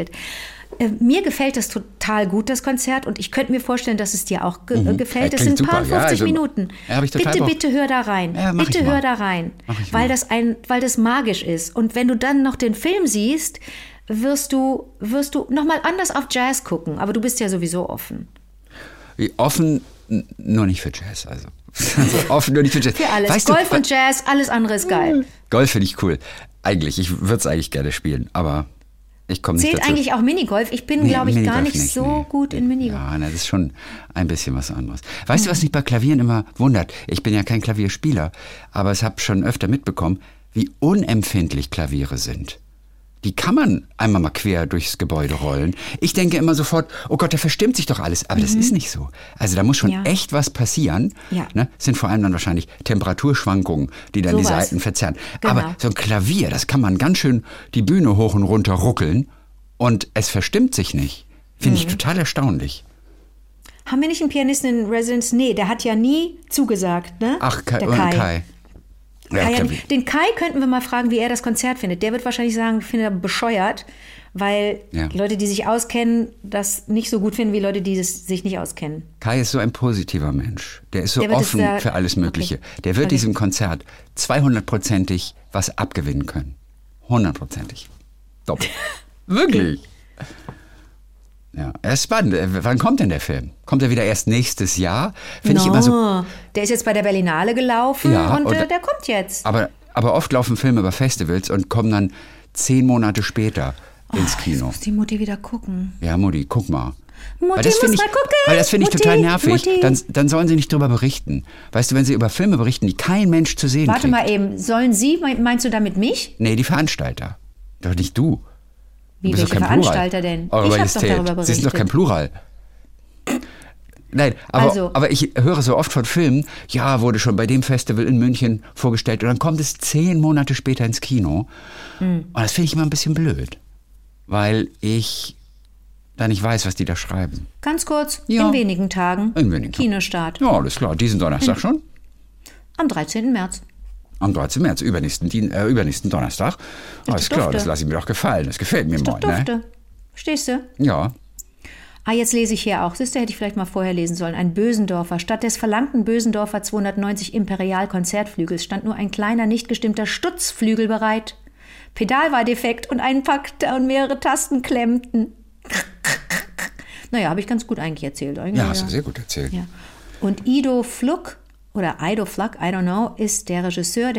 Mir gefällt das total gut, das Konzert. Und ich könnte mir vorstellen, dass es dir auch gefällt. Es sind ein paar 50 Minuten. Ja, bitte hör da rein. Ja, hör da rein. Weil das magisch ist. Und wenn du dann noch den Film siehst, wirst du noch mal anders auf Jazz gucken. Aber du bist ja sowieso offen. Offen, nur nicht für Jazz. Also offen, nur nicht für Jazz. Für alles. Weißt Golf und Jazz, alles andere ist geil. Golf finde ich cool. Eigentlich, ich würde es eigentlich gerne spielen, aber ich komme nicht dazu. Zählt eigentlich auch Minigolf? Ich bin, glaube ich, gar nicht so gut in Minigolf. Ja, das ist schon ein bisschen was anderes. Weißt du, was mich bei Klavieren immer wundert? Ich bin ja kein Klavierspieler, aber ich habe schon öfter mitbekommen, wie unempfindlich Klaviere sind. Die kann man einmal mal quer durchs Gebäude rollen. Ich denke immer sofort, oh Gott, da verstimmt sich doch alles. Aber das ist nicht so. Also da muss schon echt was passieren. Ja. Ne? Das sind vor allem dann wahrscheinlich Temperaturschwankungen, die dann die Saiten verzerren. Genau. Aber so ein Klavier, das kann man ganz schön die Bühne hoch und runter ruckeln und es verstimmt sich nicht. Finde ich total erstaunlich. Haben wir nicht einen Pianisten in Residence? Nee, der hat ja nie zugesagt, ne? Ach, Kai. Ja, den Kai könnten wir mal fragen, wie er das Konzert findet. Der wird wahrscheinlich sagen, findet er bescheuert, weil Leute, die sich auskennen, das nicht so gut finden wie Leute, die sich nicht auskennen. Kai ist so ein positiver Mensch. Der ist so offen für alles Mögliche. Okay. Der wird diesem Konzert 200%ig was abgewinnen können. 100%ig. Doppelt. Wirklich. Ja, er ist spannend. Wann kommt denn der Film? Kommt er wieder erst nächstes Jahr? Finde ich immer so. Der ist jetzt bei der Berlinale gelaufen und der kommt jetzt. Aber oft laufen Filme über Festivals und kommen dann 10 Monate später ins Kino. Jetzt muss die Mutti wieder gucken. Ja, Mutti, guck mal. Mutti muss mal gucken. Weil das finde ich total nervig. Dann sollen sie nicht drüber berichten. Weißt du, wenn sie über Filme berichten, die kein Mensch zu sehen kriegt. Warte mal eben, sollen sie, meinst du damit mich? Nee, die Veranstalter. Doch nicht du. Wie, welche Veranstalter denn? Ich habe doch darüber berichtet. Sie sind doch kein Plural. Nein, aber ich höre so oft von Filmen, wurde schon bei dem Festival in München vorgestellt und dann kommt es 10 Monate später ins Kino. Und das finde ich immer ein bisschen blöd, weil ich da nicht weiß, was die da schreiben. Ganz kurz, in wenigen Tagen. Kinostart. Ja, alles klar. Diesen Donnerstag schon? Am 13. März. Am 13. März, übernächsten Donnerstag. Alles klar, das lasse ich mir doch gefallen. Das gefällt mir mal. Ne? Verstehst du? Ja. Jetzt lese ich hier auch. Siehst du, hätte ich vielleicht mal vorher lesen sollen. Ein Bösendorfer. Statt des verlangten Bösendorfer 290 Imperial-Konzertflügels stand nur ein kleiner, nicht gestimmter Stutzflügel bereit. Pedal war defekt und ein Packter und mehrere Tasten klemmten. Naja, habe ich ganz gut eigentlich erzählt. Hast du sehr gut erzählt. Ja. Und Ido Fluck, oder Ido Fluck, I don't know, ist der Regisseur,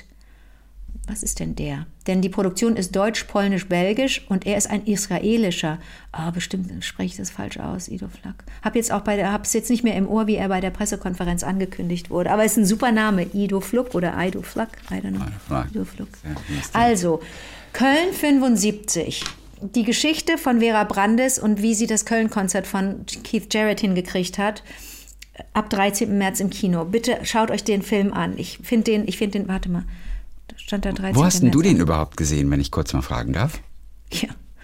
was ist denn der? Denn die Produktion ist deutsch, polnisch, belgisch und er ist ein israelischer. Bestimmt spreche ich das falsch aus, Ido Fluck. Hab's jetzt nicht mehr im Ohr, wie er bei der Pressekonferenz angekündigt wurde. Aber es ist ein super Name, Ido Fluck oder Ido Fluck, I don't know. Ido Fluck. Also, Köln 75. Die Geschichte von Vera Brandes und wie sie das Köln-Konzert von Keith Jarrett hingekriegt hat. Ab 13. März im Kino. Bitte schaut euch den Film an. Ich finde den, warte mal, da stand da 13. Wo hast denn du den überhaupt gesehen, wenn ich kurz mal fragen darf? Ja.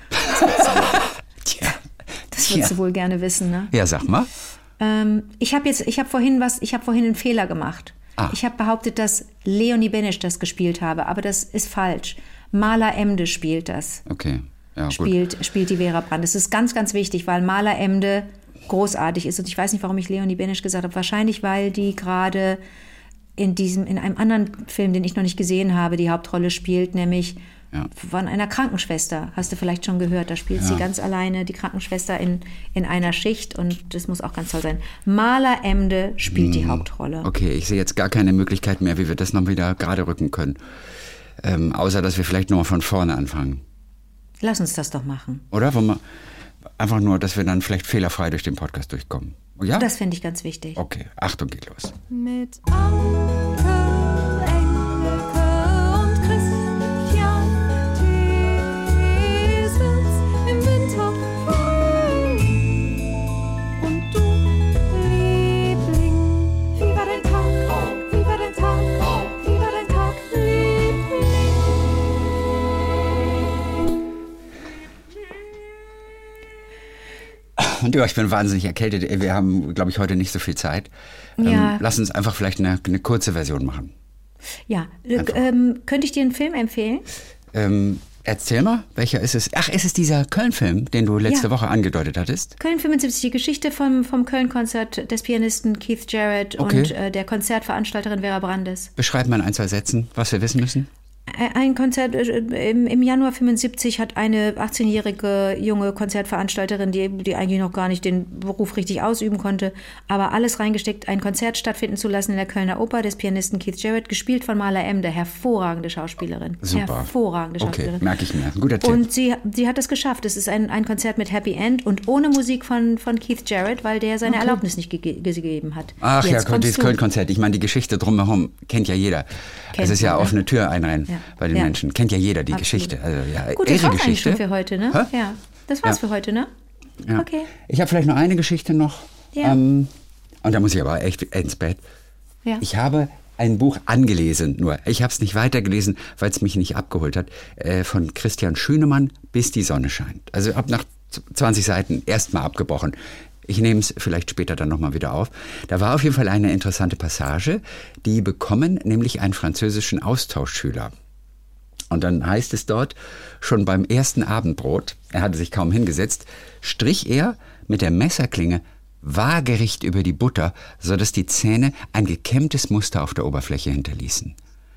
Das würdest du wohl gerne wissen, ne? Ja, sag mal. Ich habe vorhin einen Fehler gemacht. Ich habe behauptet, dass Leonie Benesch das gespielt habe, aber das ist falsch. Mala Emde spielt das. Okay. Ja, spielt die Vera Brandes. Das ist ganz, ganz wichtig, weil Mala Emde großartig ist. Und ich weiß nicht, warum ich Leonie Benesch gesagt habe. Wahrscheinlich, weil die gerade in einem anderen Film, den ich noch nicht gesehen habe, die Hauptrolle spielt, nämlich von einer Krankenschwester. Hast du vielleicht schon gehört. Da spielt sie ganz alleine, die Krankenschwester in einer Schicht. Und das muss auch ganz toll sein. Mala Emde spielt die Hauptrolle. Okay, ich sehe jetzt gar keine Möglichkeit mehr, wie wir das noch wieder gerade rücken können. Außer, dass wir vielleicht nochmal von vorne anfangen. Lass uns das doch machen. Oder? Einfach nur, dass wir dann vielleicht fehlerfrei durch den Podcast durchkommen. Ja? Das finde ich ganz wichtig. Okay, Achtung, geht los. Mit Anke, Engelke und Christian Thiesens im Winter frei. Und du, Liebling, wie war dein Tag? Wie war dein Tag? Wie war dein Tag, Liebling? Und ja, ich bin wahnsinnig erkältet. Wir haben, glaube ich, heute nicht so viel Zeit. Ja. Lass uns einfach vielleicht eine kurze Version machen. Ja, könnte ich dir einen Film empfehlen? Erzähl mal, welcher ist es? Ach, ist es dieser Köln-Film, den du letzte Woche angedeutet hattest? Köln 75, die Geschichte vom Köln-Konzert des Pianisten Keith Jarrett und der Konzertveranstalterin Vera Brandes. Beschreib mal in 1, 2 Sätzen, was wir wissen müssen. Ein Konzert im Januar 75 hat eine 18-jährige junge Konzertveranstalterin, die eigentlich noch gar nicht den Beruf richtig ausüben konnte, aber alles reingesteckt, ein Konzert stattfinden zu lassen in der Kölner Oper des Pianisten Keith Jarrett, gespielt von Marla Emde, hervorragende Schauspielerin. Super. Hervorragende Schauspielerin. Okay, merke ich mir. Ein guter Tipp. Und sie hat es geschafft. Es ist ein Konzert mit Happy End und ohne Musik von Keith Jarrett, weil der seine Erlaubnis nicht gegeben hat. Ach jetzt ja, dieses Köln-Konzert. Ich meine, die Geschichte drumherum kennt ja jeder. Es ist ja offene Tür einrennen bei den Menschen. Kennt ja jeder die Geschichte. Also, ja, gut, das war's eigentlich schon für heute, ne? Hä? Ja, das war's für heute, ne? Ja. Okay. Ich habe vielleicht noch eine Geschichte noch. Ja. Und da muss ich aber echt ins Bett. Ja. Ich habe ein Buch angelesen, nur. Ich habe es nicht weitergelesen, weil es mich nicht abgeholt hat. Von Christian Schünemann, Bis die Sonne scheint. Also ab nach 20 Seiten erstmal abgebrochen. Ich nehme es vielleicht später dann nochmal wieder auf. Da war auf jeden Fall eine interessante Passage. Die bekommen nämlich einen französischen Austauschschüler. Und dann heißt es dort, schon beim ersten Abendbrot, er hatte sich kaum hingesetzt, strich er mit der Messerklinge waagerecht über die Butter, sodass die Zähne ein gekämmtes Muster auf der Oberfläche hinterließen.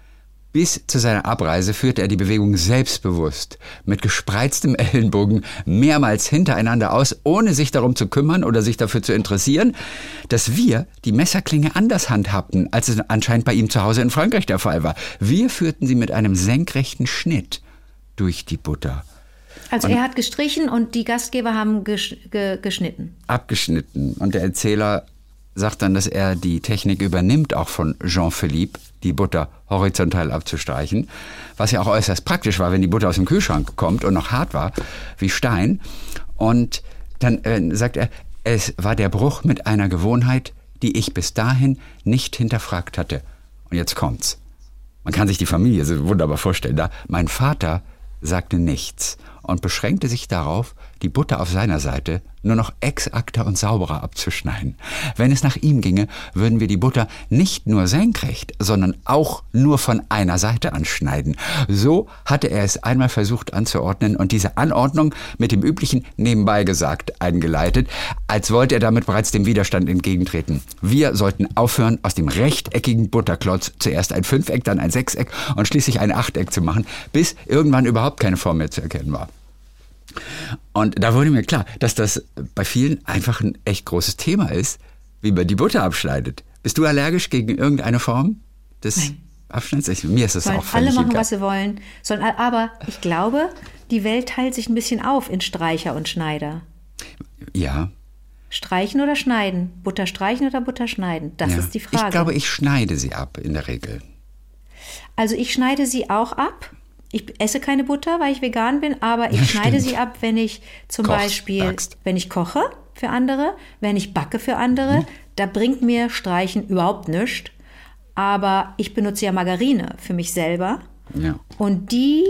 Bis zu seiner Abreise führte er die Bewegung selbstbewusst, mit gespreiztem Ellenbogen, mehrmals hintereinander aus, ohne sich darum zu kümmern oder sich dafür zu interessieren, dass wir die Messerklinge anders handhabten, als es anscheinend bei ihm zu Hause in Frankreich der Fall war. Wir führten sie mit einem senkrechten Schnitt durch die Butter. Also er hat gestrichen und die Gastgeber haben geschnitten. Abgeschnitten. Und der Erzähler sagt dann, dass er die Technik übernimmt, auch von Jean-Philippe, die Butter horizontal abzustreichen, was ja auch äußerst praktisch war, wenn die Butter aus dem Kühlschrank kommt und noch hart war, wie Stein. Und dann sagt er, es war der Bruch mit einer Gewohnheit, die ich bis dahin nicht hinterfragt hatte. Und jetzt kommt's. Man kann sich die Familie so wunderbar vorstellen. Da mein Vater sagte nichts und beschränkte sich darauf, die Butter auf seiner Seite nur noch exakter und sauberer abzuschneiden. Wenn es nach ihm ginge, würden wir die Butter nicht nur senkrecht, sondern auch nur von einer Seite anschneiden. So hatte er es einmal versucht anzuordnen und diese Anordnung mit dem üblichen nebenbei gesagt eingeleitet, als wollte er damit bereits dem Widerstand entgegentreten. Wir sollten aufhören, aus dem rechteckigen Butterklotz zuerst ein Fünfeck, dann ein Sechseck und schließlich ein Achteck zu machen, bis irgendwann überhaupt keine Form mehr zu erkennen war. Und da wurde mir klar, dass das bei vielen einfach ein echt großes Thema ist, wie man die Butter abschneidet. Bist du allergisch gegen irgendeine Form des Abschnitts? Mir ist es auch völlig alle machen, egal. was sie wollen. Aber ich glaube, die Welt teilt sich ein bisschen auf in Streicher und Schneider. Ja. Streichen oder schneiden? Butter streichen oder Butter schneiden? Das ist die Frage. Ich glaube, ich schneide sie ab in der Regel. Also ich schneide sie auch ab. Ich esse keine Butter, weil ich vegan bin, aber ich schneide sie ab, wenn ich zum Beispiel, wenn ich koche für andere, wenn ich backe für andere. Da bringt mir Streichen überhaupt nichts. Aber ich benutze ja Margarine für mich selber. Ja. Und die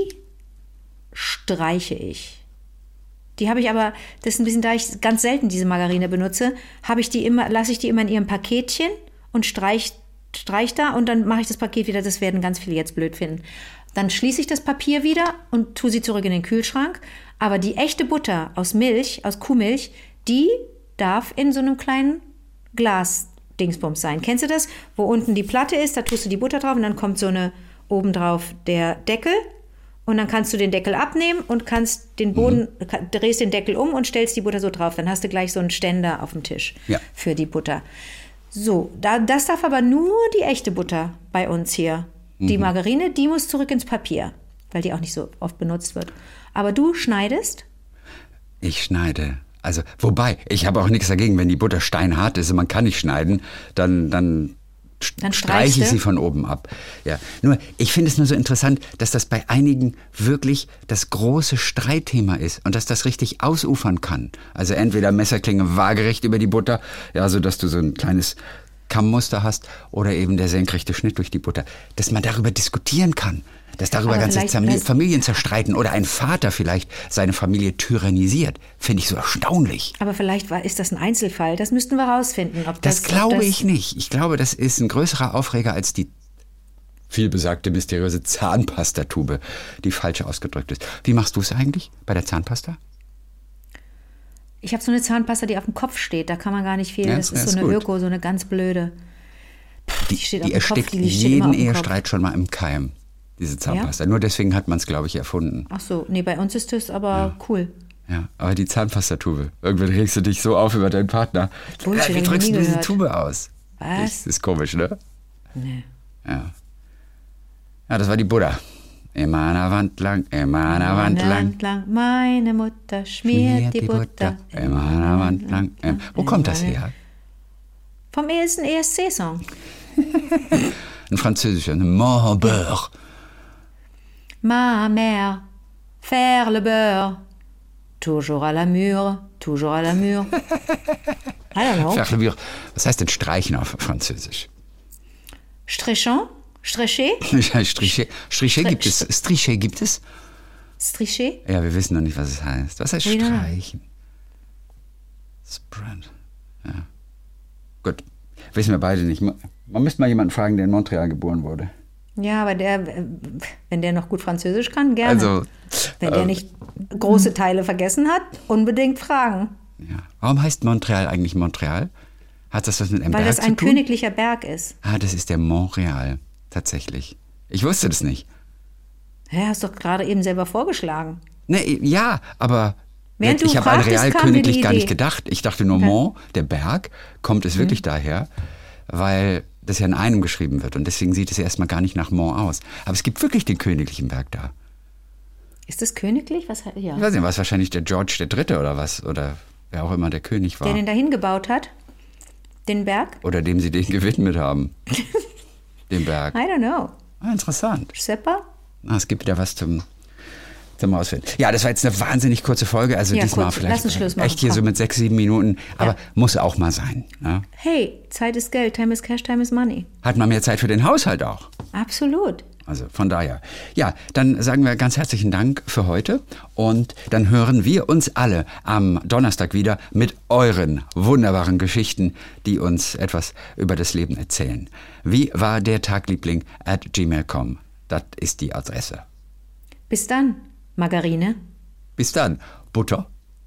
streiche ich. Die habe ich aber, das ist ein bisschen, da ich ganz selten diese Margarine benutze, lasse ich die immer in ihrem Paketchen und streich da und dann mache ich das Paket wieder. Das werden ganz viele jetzt blöd finden. Dann schließe ich das Papier wieder und tue sie zurück in den Kühlschrank. Aber die echte Butter aus Milch, aus Kuhmilch, die darf in so einem kleinen Glas-Dingsbums sein. Kennst du das? Wo unten die Platte ist, da tust du die Butter drauf und dann kommt so eine obendrauf der Deckel. Und dann kannst du den Deckel abnehmen und kannst den Boden, drehst den Deckel um und stellst die Butter so drauf. Dann hast du gleich so einen Ständer auf dem Tisch für die Butter. So, das darf aber nur die echte Butter bei uns hier. Die Margarine, die muss zurück ins Papier, weil die auch nicht so oft benutzt wird. Aber du schneidest? Ich schneide. Also, wobei, ich habe auch nichts dagegen, wenn die Butter steinhart ist und man kann nicht schneiden, dann streiche ich sie von oben ab. Ja. Nur, ich finde es nur so interessant, dass das bei einigen wirklich das große Streitthema ist und dass das richtig ausufern kann. Also entweder Messerklinge waagerecht über die Butter, ja, so dass du so ein kleines Kammmuster hast, oder eben der senkrechte Schnitt durch die Butter. Dass man darüber diskutieren kann. Dass darüber ganze Familien zerstreiten oder ein Vater vielleicht seine Familie tyrannisiert, finde ich so erstaunlich. Aber vielleicht ist das ein Einzelfall. Das müssten wir rausfinden. Das glaube ich nicht. Ich glaube, das ist ein größerer Aufreger als die vielbesagte, mysteriöse Zahnpastatube, die falsch ausgedrückt ist. Wie machst du es eigentlich bei der Zahnpasta? Ich habe so eine Zahnpasta, die auf dem Kopf steht. Da kann man gar nicht viel. Das ist so eine Öko, so eine ganz blöde. Die erstickt jeden Ehestreit schon mal im Keim. Diese Zahnpasta. Ja? Nur deswegen hat man es, glaube ich, erfunden. Ach so, nee, bei uns ist das aber cool. Ja, aber die Zahnpastatube. Irgendwann regst du dich so auf über deinen Partner. Bullshit, wie drückst du diese Tube aus? Was? Das ist komisch, ne? Nee. Ja. Ja, das war die Buddha. Immer an der Wand lang, immer an der Wand lang. Meine Mutter schmiert die Butter. Immer an der Wand lang. Wo kommt das her? Vom ersten ESC-Song. Ein französischer, Mon beurre. Ma mère, faire le beurre. Toujours à la mûre, toujours à la mûre. I don't know. Faire le beurre. Was heißt denn streichen auf Französisch? Strichon? Striché? Striché gibt es. Striché gibt es? Striché? Ja, wir wissen noch nicht, was es heißt. Was heißt streichen? Spread. Ja. Gut. Wissen wir beide nicht. Man müsste mal jemanden fragen, der in Montreal geboren wurde. Ja, aber wenn der noch gut Französisch kann, gerne. Also, wenn der nicht große Teile vergessen hat, unbedingt fragen. Ja. Warum heißt Montreal eigentlich Montreal? Hat das was mit einem Weil Berg zu tun? Weil das ein königlicher Berg ist. Ah, das ist der Montreal. Tatsächlich. Ich wusste das nicht. Ja, hast doch gerade eben selber vorgeschlagen. Nee, ja, aber ich habe an Real königlich gar nicht gedacht. Ich dachte nur, Mont, der Berg, kommt es wirklich daher, weil das ja in einem geschrieben wird. Und deswegen sieht es ja erstmal gar nicht nach Mont aus. Aber es gibt wirklich den königlichen Berg da. Ist das königlich? Ja. Ich weiß nicht, war es wahrscheinlich der George III. Oder was? Oder wer auch immer der König war. Der den dahin gebaut hat? Den Berg? Oder dem sie den gewidmet haben. Den Berg. I don't know. Ah, interessant. Seppa? Es gibt wieder was zum Ausfinden. Ja, das war jetzt eine wahnsinnig kurze Folge. Also ja, diesmal vielleicht echt hier so mit 6, 7 Minuten. Aber muss auch mal sein. Ne? Hey, Zeit ist Geld. Time is cash, time is money. Hat man mehr Zeit für den Haushalt auch. Absolut. Also von daher. Ja, dann sagen wir ganz herzlichen Dank für heute. Und dann hören wir uns alle am Donnerstag wieder mit euren wunderbaren Geschichten, die uns etwas über das Leben erzählen. Wie war der Tagliebling@gmail.com? Das ist die Adresse. Bis dann, Margarine. Bis dann, Butter.